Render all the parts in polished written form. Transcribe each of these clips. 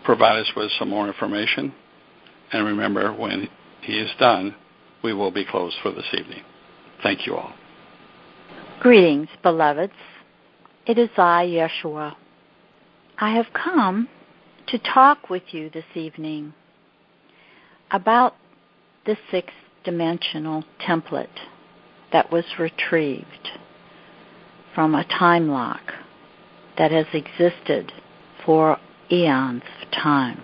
provide us with some more information. And remember, when he is done, we will be closed for this evening. Thank you all. Greetings, beloveds. It is I, Yeshua. I have come to talk with you this evening about the sixth-dimensional template that was retrieved from a time lock that has existed for eons of time.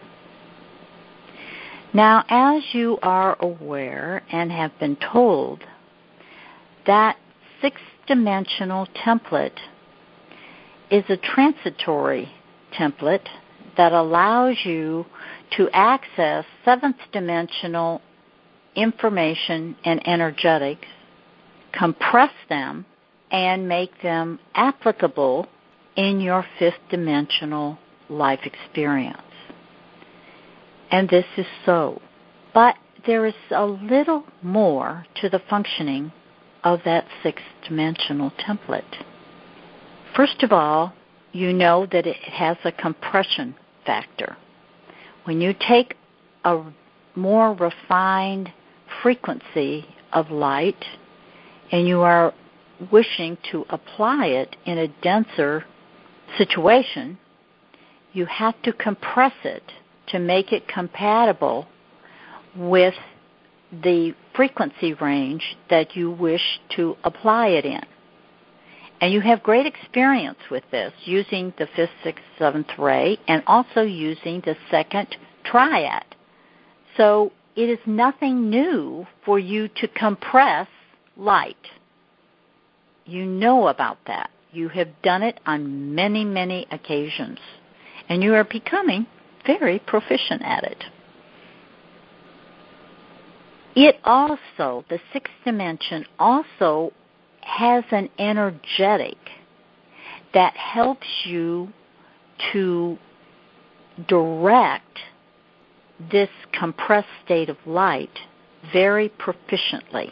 Now, as you are aware and have been told, that sixth-dimensional template is a transitory template that allows you to access seventh-dimensional information and energetics, compress them, and make them applicable in your fifth-dimensional life experience. And this is so. But there is a little more to the functioning of that sixth-dimensional template. First of all, you know that it has a compression factor. When you take a more refined frequency of light and you are wishing to apply it in a denser situation, you have to compress it to make it compatible with the frequency range that you wish to apply it in. And you have great experience with this, using the 5th, 6th, 7th ray, and also using the second triad. So it is nothing new for you to compress light. You know about that. You have done it on many, many occasions. And you are becoming very proficient at it. It also, the sixth dimension, also has an energetic that helps you to direct this compressed state of light very proficiently.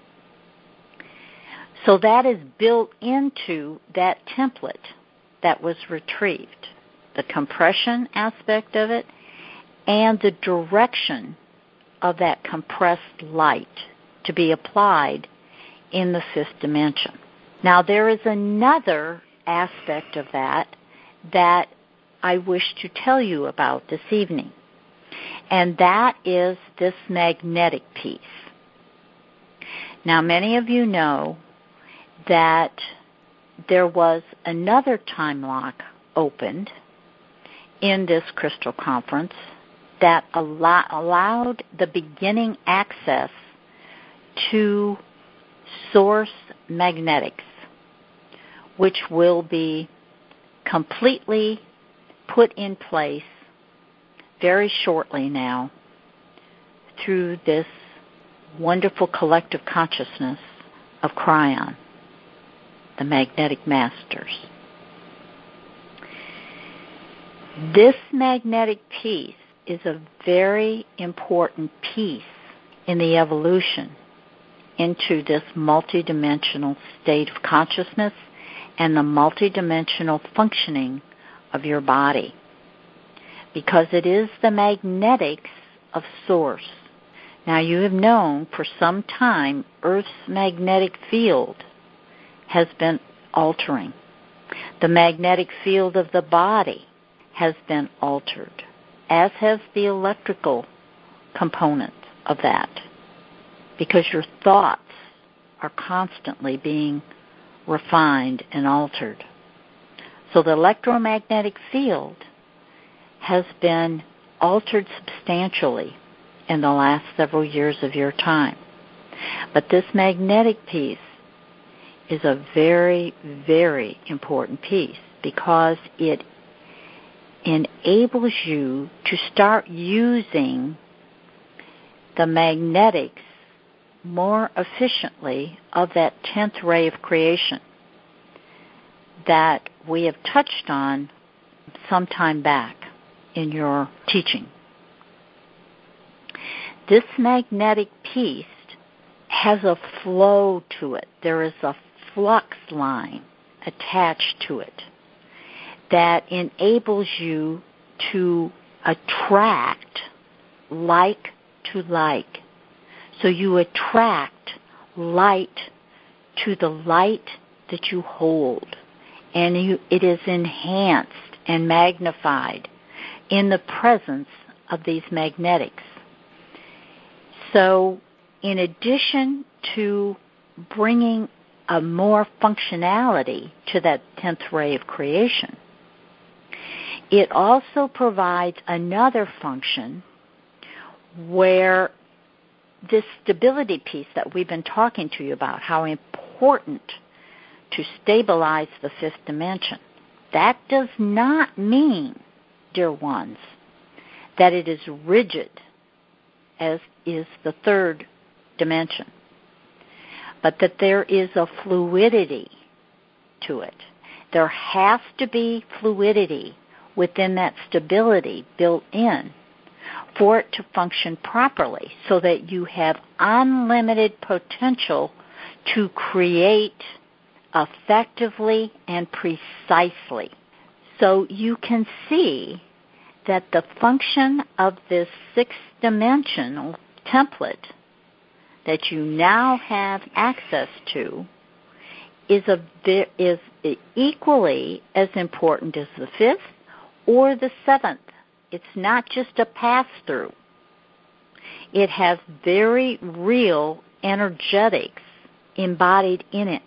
So that is built into that template that was retrieved, the compression aspect of it and the direction of that compressed light to be applied in the fifth dimension. Now, there is another aspect of that I wish to tell you about this evening, and that is this magnetic piece. Now, many of you know that there was another time lock opened in this crystal conference that allowed the beginning access to source magnetics, which will be completely put in place very shortly now through this wonderful collective consciousness of Kryon, the magnetic masters. This magnetic piece is a very important piece in the evolution into this multidimensional state of consciousness and the multidimensional functioning of your body, because it is the magnetics of Source. Now, you have known for some time Earth's magnetic field has been altering. The magnetic field of the body has been altered, as has the electrical component of that, because your thoughts are constantly being refined and altered. So the electromagnetic field has been altered substantially in the last several years of your time. But this magnetic piece is a very, very important piece, because it enables you to start using the magnetics more efficiently of that 10th ray of creation that we have touched on some time back in your teaching. This magnetic piece has a flow to it. There is a flux line attached to it that enables you to attract like to like. So you attract light to the light that you hold, and it is enhanced and magnified in the presence of these magnetics. So in addition to bringing a more functionality to that 10th ray of creation, it also provides another function where this stability piece that we've been talking to you about, how important to stabilize the 5th dimension, that does not mean, dear ones, that it is rigid as is the 3rd dimension, but that there is a fluidity to it. There has to be fluidity within that stability built in for it to function properly, so that you have unlimited potential to create effectively and precisely. So you can see that the function of this 6th dimensional template that you now have access to is equally as important as the 5th or the 7th. It's not just a pass-through. It has very real energetics embodied in it.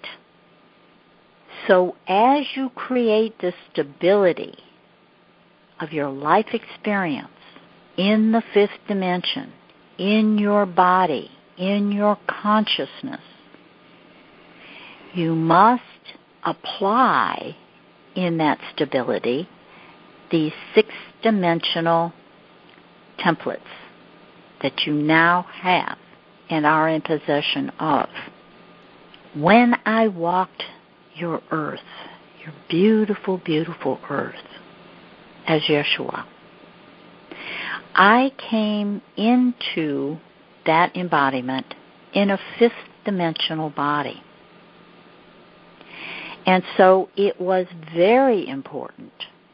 So as you create the stability of your life experience in the 5th dimension, in your body, in your consciousness, you must apply in that stability these 6th dimensional templates that you now have and are in possession of. When I walked your earth, your beautiful, beautiful earth, as Yeshua, I came into that embodiment in a 5th dimensional body. And so it was very important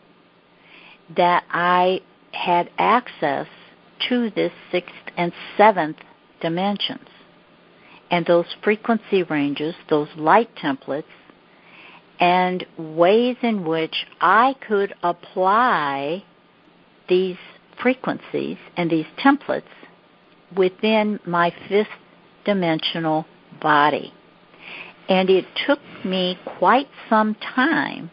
that I had access to this 6th and 7th dimensions and those frequency ranges, those light templates, and ways in which I could apply these frequencies and these templates within my 5th dimensional body. And it took me quite some time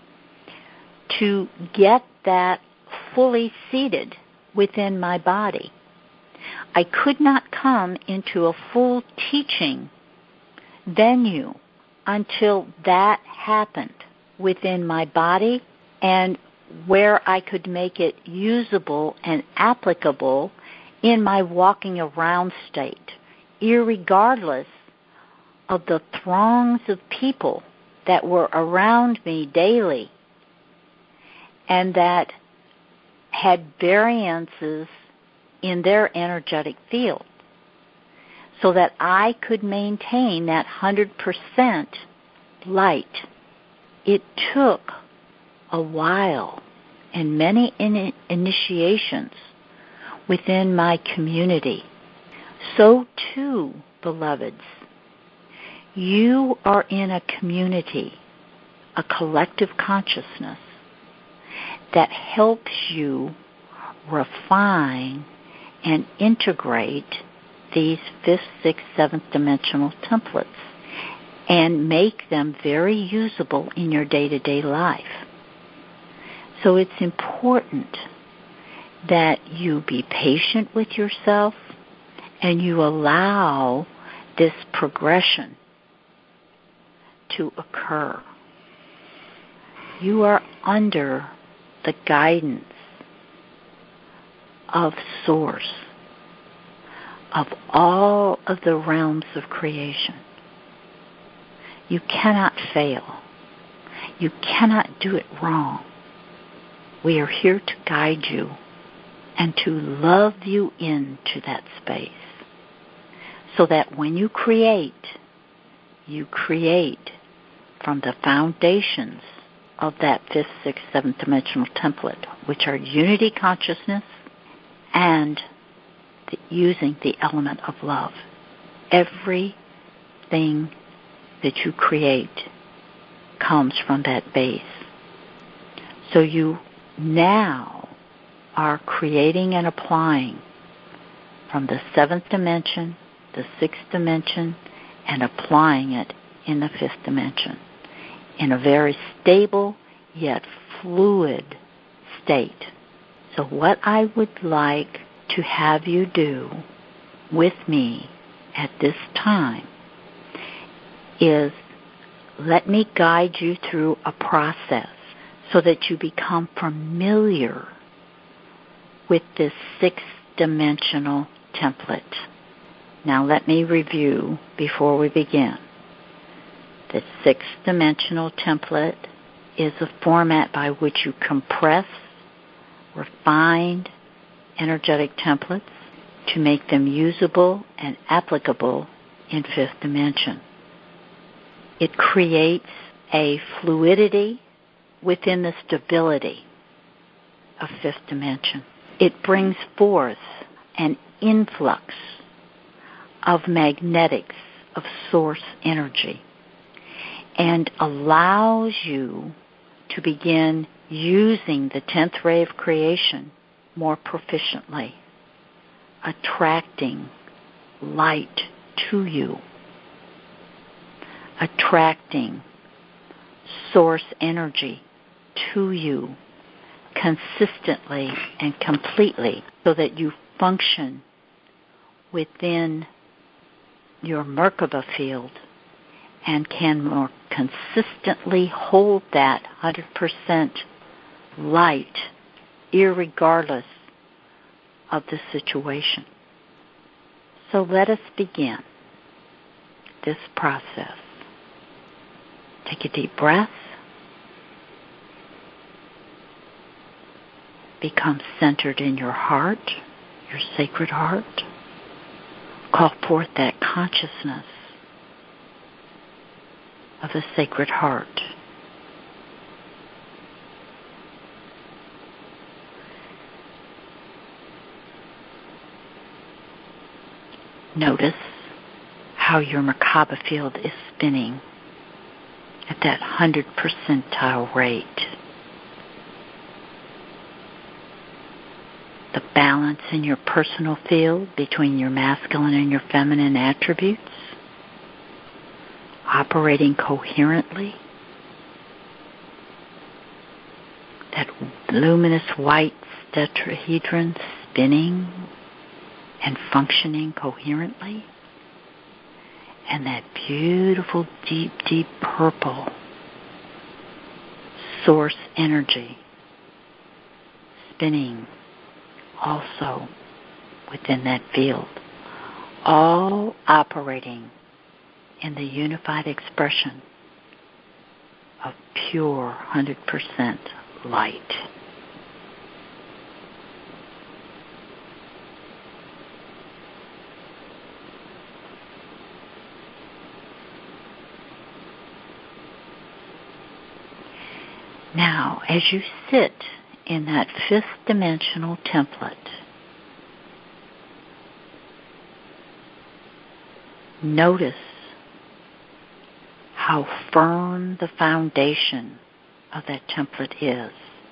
to get that fully seated within my body. I could not come into a full teaching venue until that happened within my body, and where I could make it usable and applicable in my walking around state, irregardless of the throngs of people that were around me daily and that had variances in their energetic field, so that I could maintain that 100% light. It took a while and many initiations within my community. So too, beloveds, you are in a community, a collective consciousness that helps you refine and integrate these 5th, 6th, 7th dimensional templates and make them very usable in your day-to-day life. So it's important that you be patient with yourself and you allow this progression to occur. You are under the guidance of Source, of all of the realms of creation. You cannot fail. You cannot do it wrong. We are here to guide you and to love you into that space, so that when you create from the foundations of that 5th, 6th, 7th dimensional template, which are unity consciousness and using the element of love. Everything that you create comes from that base. So you now are creating and applying from the 7th dimension, the 6th dimension, and applying it in the 5th dimension in a very stable yet fluid state. So what I would like to have you do with me at this time is let me guide you through a process so that you become familiar with this 6th dimensional template. Now let me review before we begin. The 6th dimensional template is a format by which you compress refined energetic templates to make them usable and applicable in 5th dimension. It creates a fluidity within the stability of 5th dimension. It brings forth an influx of magnetics of source energy and allows you to begin using the 10th ray of creation more proficiently, attracting light to you, attracting source energy to you consistently and completely so that you function within your Merkaba field and can more consistently hold that 100% light irregardless of the situation. So let us begin this process. Take a deep breath. Become centered in your heart, your sacred heart. Call forth that consciousness of the sacred heart. Notice how your Merkaba field is spinning at that 100 percentile rate. The balance in your personal field between your masculine and your feminine attributes, operating coherently. That luminous white tetrahedron spinning and functioning coherently. And that beautiful, deep, deep purple source energy spinning also within that field, all operating in the unified expression of pure 100% light. Now, as you sit in that 5th dimensional template, notice how firm the foundation of that template is.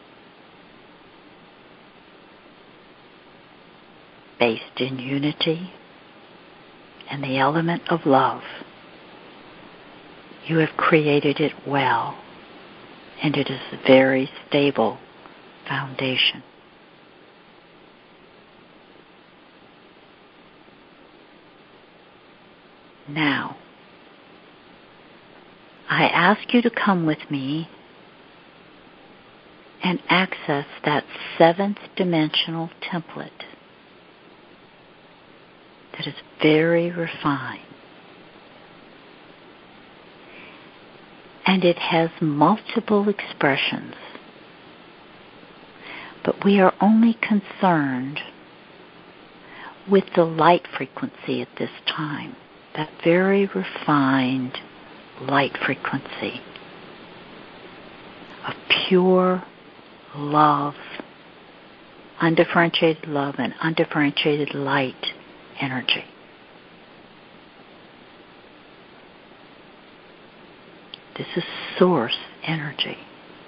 Based in unity and the element of love. You have created it well, and it is a very stable foundation. Now, I ask you to come with me and access that 7th dimensional template that is very refined. And it has multiple expressions. But we are only concerned with the light frequency at this time, that very refined light frequency. of pure love, undifferentiated love and undifferentiated light energy. This is source energy.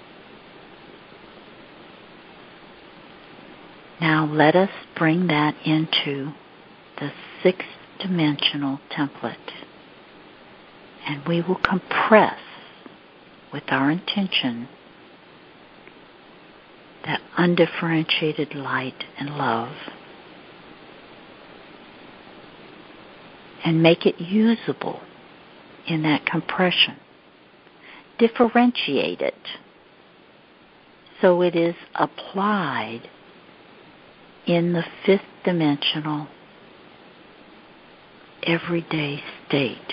Now let us bring that into the sixth dimensional template. And we will compress with our intention that undifferentiated light and love and make it usable in that compression. Differentiate it so it is applied in the fifth dimensional everyday state.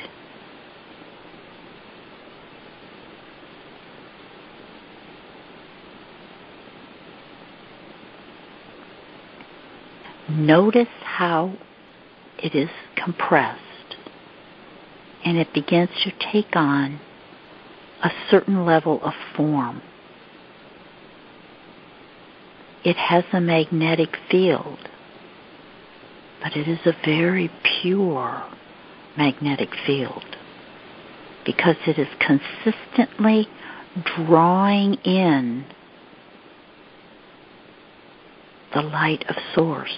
Notice how it is compressed and it begins to take on a certain level of form. It has a magnetic field, but it is a very pure magnetic field because it is consistently drawing in the light of Source.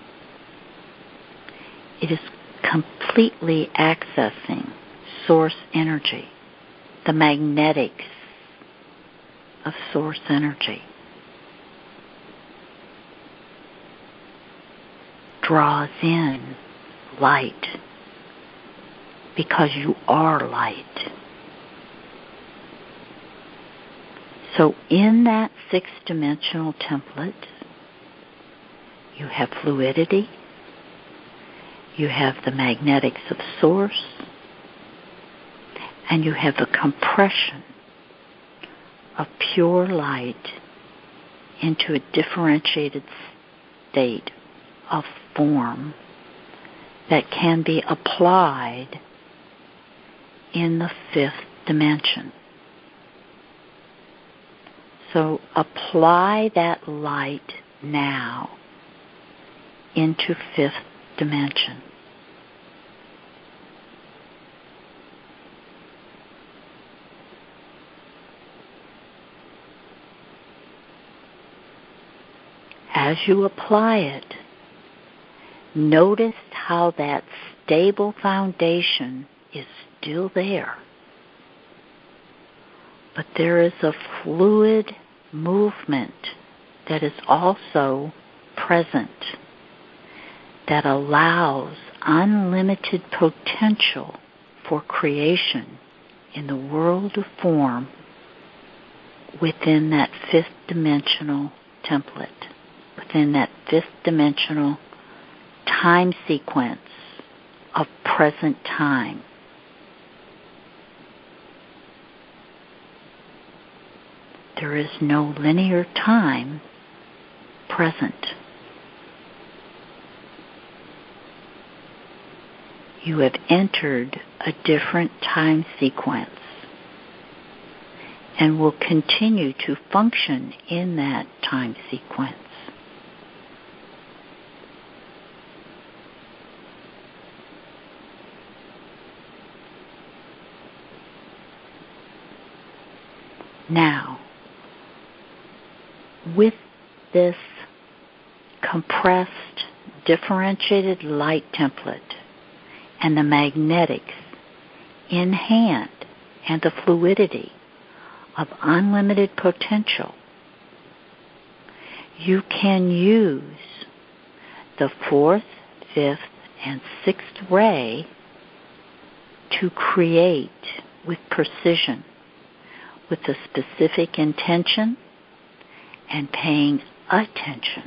It is completely accessing Source energy, the magnetics of Source energy. Draws in light because you are light. So in that six-dimensional template, you have fluidity, you have the magnetics of Source, and you have the compression of pure light into a differentiated state of form that can be applied in the fifth dimension. So apply that light now into fifth dimension. As you apply it, notice how that stable foundation is still there. But there is a fluid movement that is also present that allows unlimited potential for creation in the world of form within that fifth dimensional template, within that fifth dimensional time sequence of present time. There is no linear time present. You have entered a different time sequence and will continue to function in that time sequence. Now, with this compressed, differentiated light template and the magnetics in hand and the fluidity of unlimited potential, you can use the fourth, fifth, and sixth ray to create with precision, with a specific intention and paying attention.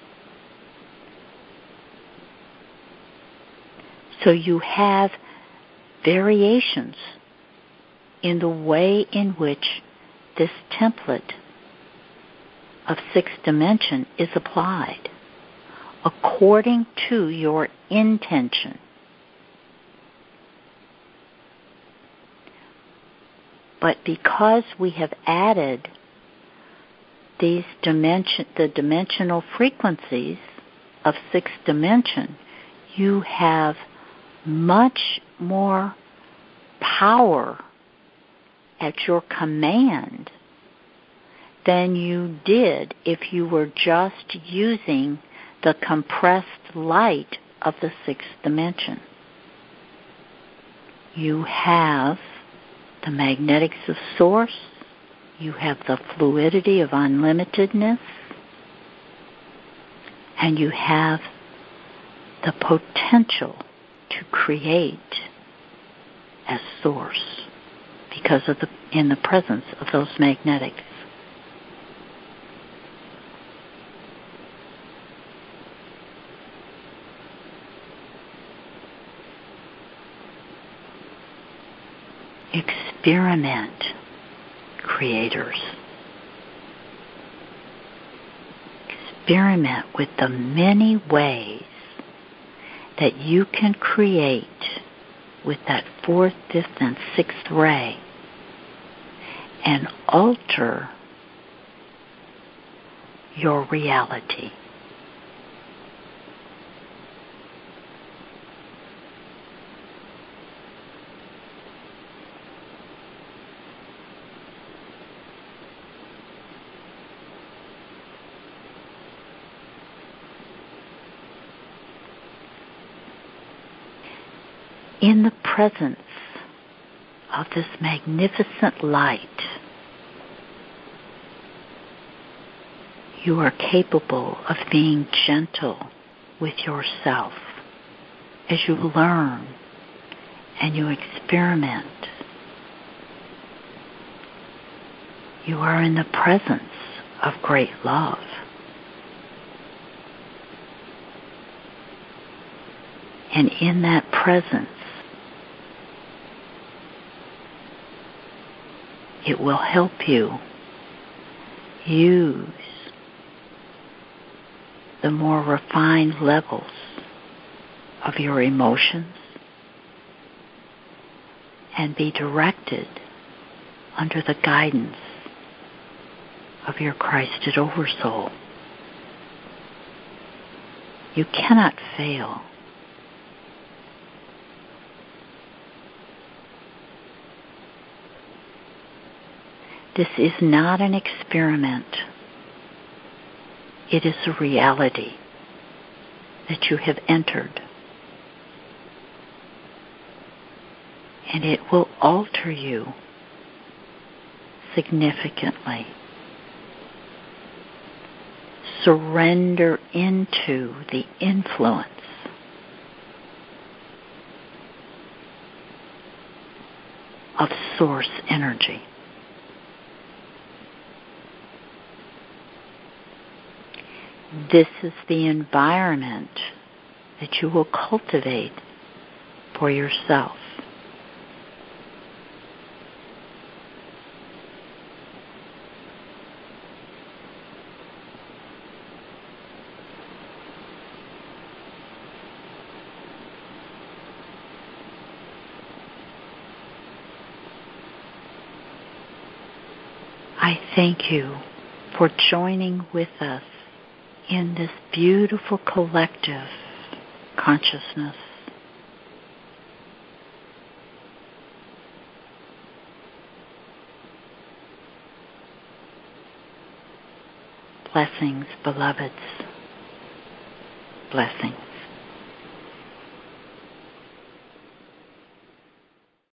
So you have variations in the way in which this template of sixth dimension is applied according to your intention. But because we have added the dimensional frequencies of sixth dimension, you have much more power at your command than you did if you were just using the compressed light of the sixth dimension. You have the magnetics of source, you have the fluidity of unlimitedness, and you have the potential to create as source because of in the presence of those magnetics. Experiment, creators. Experiment with the many ways that you can create with that fourth, fifth, and sixth ray and alter your reality. In the presence of this magnificent light, you are capable of being gentle with yourself as you learn and you experiment. You are in the presence of great love. And in that presence, it will help you use the more refined levels of your emotions and be directed under the guidance of your Christed Oversoul. You cannot fail. This is not an experiment. It is a reality that you have entered. And it will alter you significantly. Surrender into the influence of source energy. This is the environment that you will cultivate for yourself. I thank you for joining with us in this beautiful collective consciousness. Blessings, beloveds. Blessings.